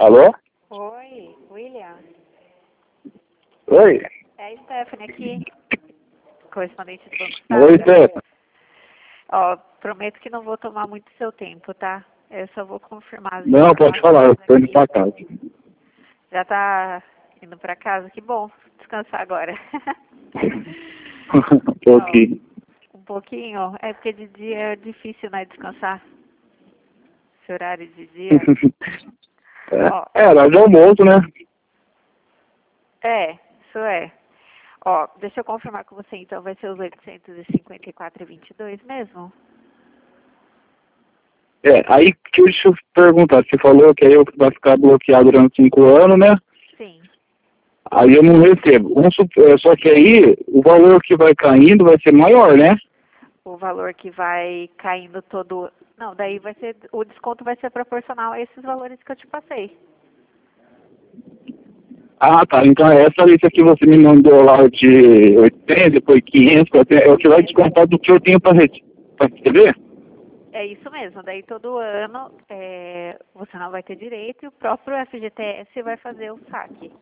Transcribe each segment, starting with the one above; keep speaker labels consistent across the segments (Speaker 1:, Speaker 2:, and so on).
Speaker 1: Alô?
Speaker 2: Oi, William.
Speaker 1: Oi?
Speaker 2: É a Stephanie aqui, correspondente do Banco
Speaker 1: Oi,
Speaker 2: Safra.
Speaker 1: Teca.
Speaker 2: Ó, prometo que não vou tomar muito seu tempo, tá? Eu só vou confirmar as
Speaker 1: Não, pode falar, eu
Speaker 2: informações
Speaker 1: tô indo
Speaker 2: aqui.
Speaker 1: pra casa.
Speaker 2: Já tá indo pra casa? Que bom, descansar agora.
Speaker 1: Tô
Speaker 2: Ó,
Speaker 1: aqui.
Speaker 2: um pouquinho, é porque de dia é difícil, né, descansar. Esse horário de dia. Ó,
Speaker 1: Horário de almoço, né?
Speaker 2: isso é. Ó, deixa eu confirmar com você, então, vai ser os 854,22 mesmo?
Speaker 1: Aí deixa eu perguntar, você falou que aí vai ficar bloqueado durante 5 anos, né?
Speaker 2: Sim.
Speaker 1: Aí eu não recebo. Só que aí o valor que vai caindo vai ser maior, né?
Speaker 2: O valor que vai caindo todo... Não, daí vai ser... O desconto vai ser proporcional a esses valores que eu te passei.
Speaker 1: Ah, tá. Então essa lista que você me mandou lá de 80, depois 500, é o que vai descontar do que eu tenho pra receber?
Speaker 2: É isso mesmo. Daí todo ano você não vai ter direito e o próprio FGTS vai fazer o saque.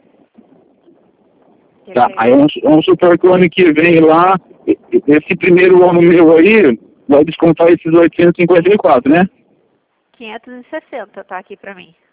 Speaker 2: Que
Speaker 1: Tá,
Speaker 2: vai
Speaker 1: aí vamos supor que o ano que vem lá, esse primeiro ano meu aí, vai descontar esses 854, né?
Speaker 2: 560, tá aqui pra mim.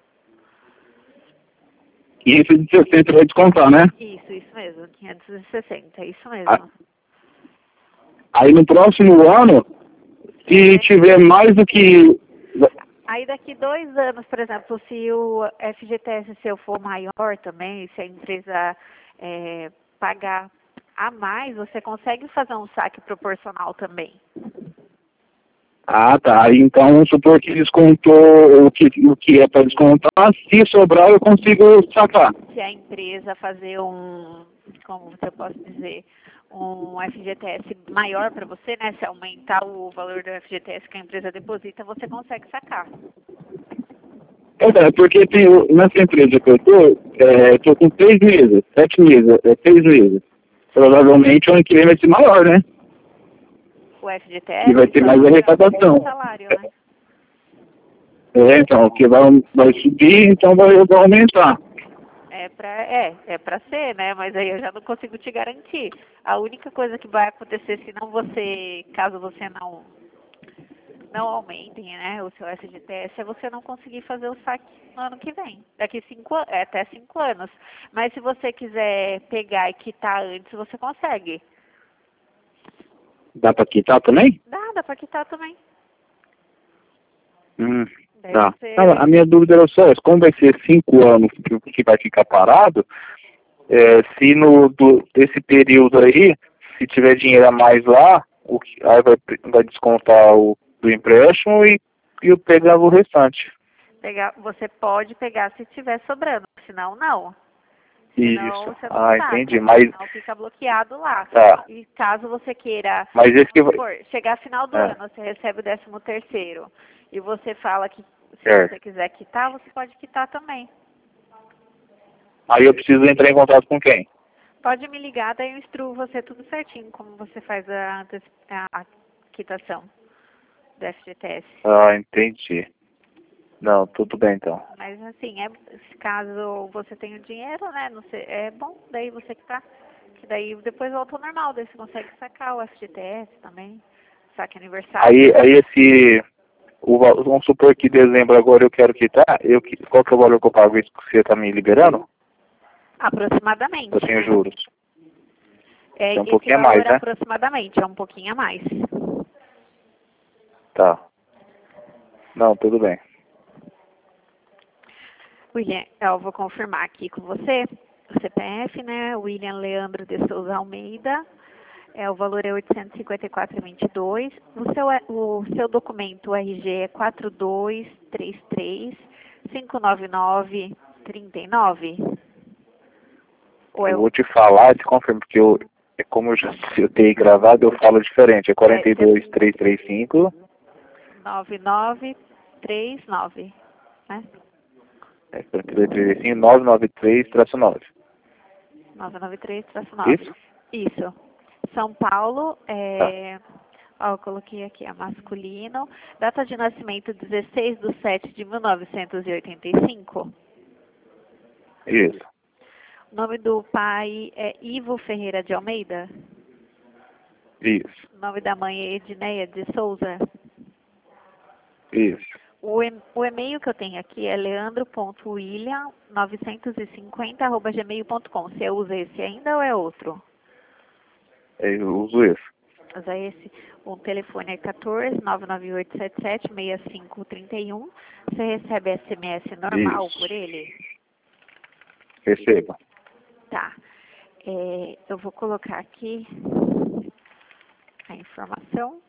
Speaker 1: 560 vai descontar, né?
Speaker 2: Isso mesmo. 560, isso
Speaker 1: A-
Speaker 2: mesmo.
Speaker 1: Aí no próximo ano, se tiver mais do que...
Speaker 2: Aí daqui 2 anos, por exemplo, se o FGTS seu for maior também, se a empresa pagar a mais, você consegue fazer um saque proporcional também.
Speaker 1: Ah, tá. Aí então vamos supor que descontou o que é para descontar, se sobrar eu consigo sacar.
Speaker 2: Se a empresa fazer como você pode dizer, um FGTS maior para você, né? Se aumentar o valor do FGTS que a empresa deposita, você consegue sacar.
Speaker 1: Porque nessa empresa que eu tô com 3 meses, 7 meses, 6 meses. Provavelmente o ano que vem vai ser maior, né?
Speaker 2: O
Speaker 1: E vai
Speaker 2: FGTS
Speaker 1: ter
Speaker 2: só
Speaker 1: mais
Speaker 2: se tiver aumento
Speaker 1: arrecadação.
Speaker 2: de salário, né?
Speaker 1: Então, que vai subir, então vai aumentar.
Speaker 2: É pra ser, né? Mas aí eu já não consigo te garantir. A única coisa que vai acontecer caso você não aumentem, né, o seu FGTS, é você não conseguir fazer o saque no ano que vem. Daqui até 5 anos. Mas se você quiser pegar e quitar antes, você consegue.
Speaker 1: Dá para quitar também?
Speaker 2: Dá pra quitar também. Daí
Speaker 1: Tá. Não,
Speaker 2: você
Speaker 1: a minha dúvida era só essa, como vai ser 5 anos que vai ficar parado, se esse período aí, se tiver dinheiro a mais lá, aí vai descontar o do empréstimo e eu pegava o restante.
Speaker 2: você pode pegar se estiver sobrando, senão não. Senão
Speaker 1: Isso.
Speaker 2: você não
Speaker 1: Ah, entendi.
Speaker 2: saca,
Speaker 1: Mas,
Speaker 2: senão fica bloqueado lá.
Speaker 1: tá.
Speaker 2: E caso você queira,
Speaker 1: Mas esse que
Speaker 2: vamos
Speaker 1: vai...
Speaker 2: supor, chegar final do
Speaker 1: É,
Speaker 2: ano, você recebe o 13º e você fala que se
Speaker 1: certo.
Speaker 2: você quiser quitar, você pode quitar também.
Speaker 1: Aí eu preciso entrar em contato com quem?
Speaker 2: Pode me ligar, daí eu instruo você tudo certinho, como você faz a quitação do FGTS.
Speaker 1: Ah, entendi. Não, tudo bem então.
Speaker 2: Mas assim, caso você tenha o dinheiro, né, não sei, é bom, daí você quitar. Que daí depois volta ao normal, daí você consegue sacar o FGTS também, saque aniversário.
Speaker 1: Aí vamos supor que em dezembro agora eu quero quitar, qual que é o valor que eu pago isso que você está me liberando?
Speaker 2: Aproximadamente.
Speaker 1: Eu tenho juros. É um
Speaker 2: Esse
Speaker 1: pouquinho a
Speaker 2: valor
Speaker 1: mais, né?
Speaker 2: aproximadamente, é um pouquinho a mais.
Speaker 1: Tá. Não, tudo bem.
Speaker 2: William, eu vou confirmar aqui com você. O CPF, né? William Leandro de Souza Almeida. O valor é 854,22. O seu documento, o RG, é 4233-599-39.
Speaker 1: Eu vou te falar, te confirmo, porque como eu tenho gravado, eu falo diferente. É 42335.
Speaker 2: 9939, né?
Speaker 1: 42335 993-9.
Speaker 2: 993-9.
Speaker 1: Isso?
Speaker 2: Isso. São Paulo,
Speaker 1: Tá.
Speaker 2: Ó, eu coloquei aqui, é masculino. Data de nascimento 16/7/1985.
Speaker 1: Isso.
Speaker 2: O nome do pai é Ivo Ferreira de Almeida.
Speaker 1: Isso.
Speaker 2: O nome da mãe é Edneia de Souza.
Speaker 1: Isso.
Speaker 2: O e-mail que eu tenho aqui é leandro.william950@gmail.com. Você usa esse ainda ou é outro?
Speaker 1: Eu uso esse.
Speaker 2: Usa esse. O telefone é 14-99877-6531. Você recebe SMS normal
Speaker 1: Isso.
Speaker 2: por ele?
Speaker 1: Receba.
Speaker 2: Tá. Eu vou colocar aqui a informação.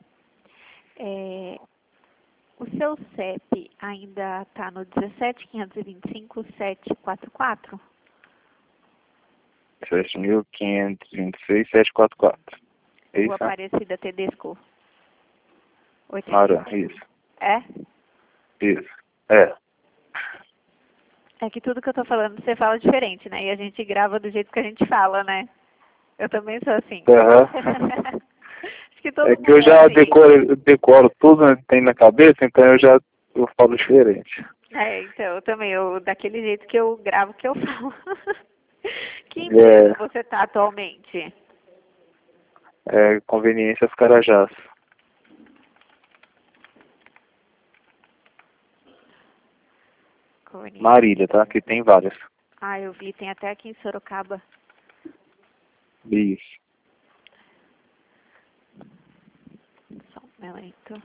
Speaker 2: O seu CEP ainda está no 17.525.744?
Speaker 1: 7.526.744. É
Speaker 2: O
Speaker 1: isso, né?
Speaker 2: Aparecida Tedesco?
Speaker 1: Mara, isso.
Speaker 2: É?
Speaker 1: Isso. É.
Speaker 2: É que tudo que eu tô falando você fala diferente, né? E a gente grava do jeito que a gente fala, né? Eu também sou assim.
Speaker 1: Aham.
Speaker 2: Acho que todo
Speaker 1: É
Speaker 2: mundo
Speaker 1: que eu já
Speaker 2: assim.
Speaker 1: decoro tudo, né, que tem na cabeça, então eu falo diferente.
Speaker 2: Então, eu também, daquele jeito que eu gravo que eu falo. Que empresa você está atualmente?
Speaker 1: Conveniências Carajás. Marília, tá? Que tem várias.
Speaker 2: Ah, eu vi, tem até aqui em Sorocaba.
Speaker 1: Isso.
Speaker 2: Só um momento.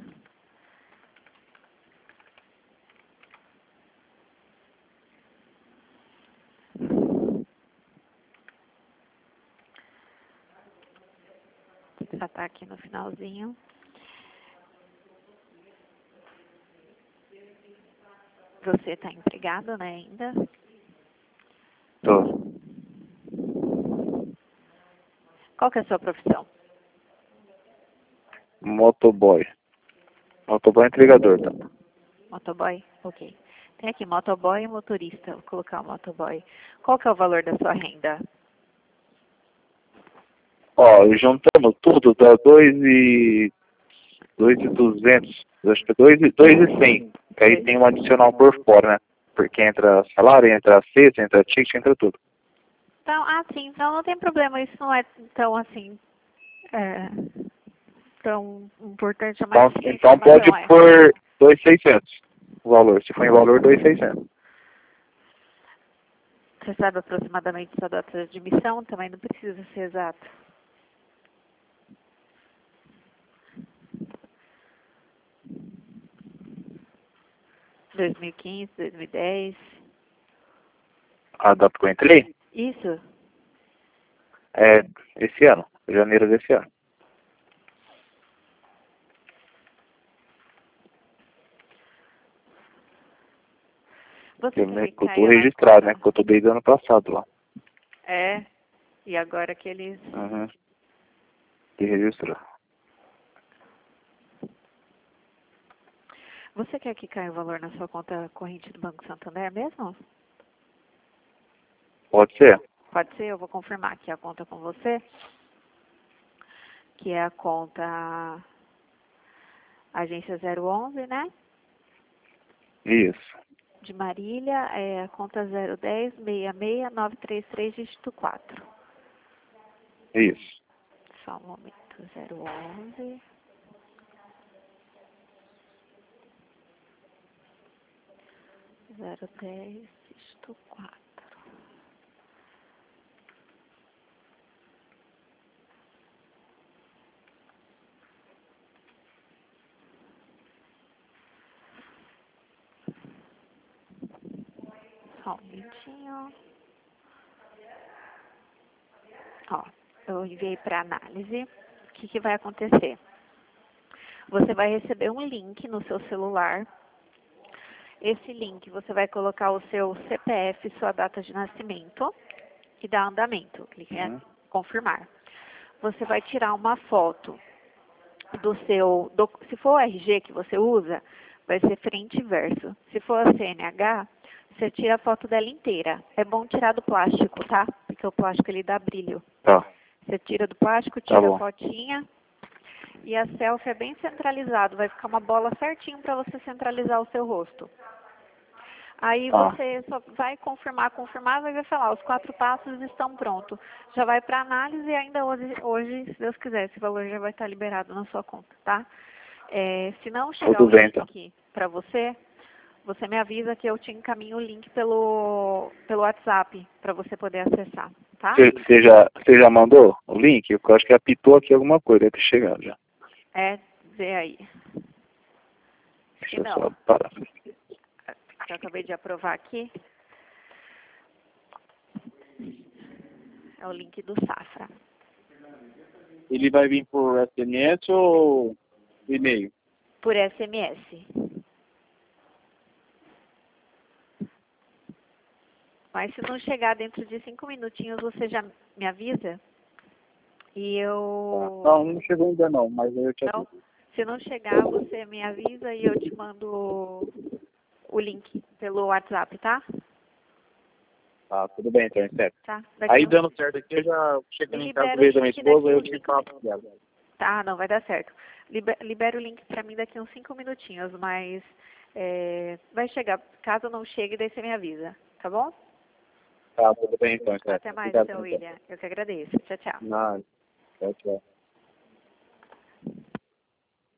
Speaker 2: Já tá aqui no finalzinho. Você está empregado, né, ainda?
Speaker 1: Tô.
Speaker 2: Qual que é a sua profissão?
Speaker 1: Motoboy. Motoboy entregador, tá?
Speaker 2: Motoboy? Ok. Tem aqui motoboy e motorista. Vou colocar o motoboy. Qual que é o valor da sua renda?
Speaker 1: Ó, juntando tudo dá 2.200. Acho que é 2.100. Que aí tem um adicional por fora, né? Porque entra salário, entra cesta, entra ticket, entra tudo.
Speaker 2: Então, sim, então não tem problema. Isso não é tão assim, tão importante. É mais
Speaker 1: Então pode
Speaker 2: informação,
Speaker 1: pôr 2.600 o valor. Se for em valor, 2.600.
Speaker 2: Você sabe aproximadamente sua data de admissão? Também não precisa ser exato. Em 2015, 2010.
Speaker 1: A data que eu entrei?
Speaker 2: Isso?
Speaker 1: É esse ano. Janeiro desse ano.
Speaker 2: Você quer que
Speaker 1: Eu tô
Speaker 2: caia na
Speaker 1: registrado,
Speaker 2: conta?
Speaker 1: né? Porque eu tô desde o ano passado lá.
Speaker 2: E agora que eles...
Speaker 1: Uhum. Que registrou.
Speaker 2: Você quer que caia o valor na sua conta corrente do Banco Santander mesmo?
Speaker 1: Pode ser?
Speaker 2: Pode ser, eu vou confirmar aqui a conta com você. Que é a conta agência 011, né?
Speaker 1: Isso.
Speaker 2: De Marília, é a conta 010-66933, dígito 4.
Speaker 1: Isso.
Speaker 2: Só um momento, 011... 010, dígito 4. Só um minutinho. Ó, eu enviei para análise. O que vai acontecer? Você vai receber um link no seu celular. Esse link você vai colocar o seu CPF, sua data de nascimento e dar andamento. Clique em confirmar. Você vai tirar uma foto do seu... se for o RG que você usa, vai ser frente e verso. Se for a CNH, você tira a foto dela inteira. É bom tirar do plástico, tá? Porque o plástico ele dá brilho.
Speaker 1: Tá.
Speaker 2: Você tira do plástico, tira a fotinha E a selfie é bem centralizado, vai ficar uma bola certinho para você centralizar o seu rosto. Aí você só vai confirmar, vai falar, os 4 passos estão prontos. Já vai para análise e ainda hoje, se Deus quiser, esse valor já vai estar liberado na sua conta, tá? Se não chegar o link para você, você me avisa que eu te encaminho o link pelo WhatsApp para você poder acessar, tá?
Speaker 1: Você já mandou o link? Eu acho que apitou aqui alguma coisa, deve ter chegado já.
Speaker 2: Vê aí.
Speaker 1: Deixa eu só parar.
Speaker 2: Eu acabei de aprovar aqui. É o link do Safra.
Speaker 3: Ele vai vir por SMS ou e-mail?
Speaker 2: Por SMS. Mas se não chegar dentro de 5 minutinhos, você já me avisa? E eu...
Speaker 3: Não chegou ainda não, mas eu te aviso.
Speaker 2: Se não chegar, você me avisa e eu te mando o link pelo WhatsApp, tá?
Speaker 3: Tá, tudo bem, então, certo.
Speaker 2: Tá.
Speaker 3: Aí dando certo aqui, eu já chego em casa da minha esposa e eu te falo pra ela.
Speaker 2: Tá, não, vai dar certo. Libera o link pra mim daqui uns 5 minutinhos, mas vai chegar. Caso não chegue, daí você me avisa, tá bom?
Speaker 3: Tá, tudo bem, então, certo.
Speaker 2: Até mais, seu William. Eu que agradeço. Tchau, tchau.
Speaker 3: Nada. Tchau, tchau.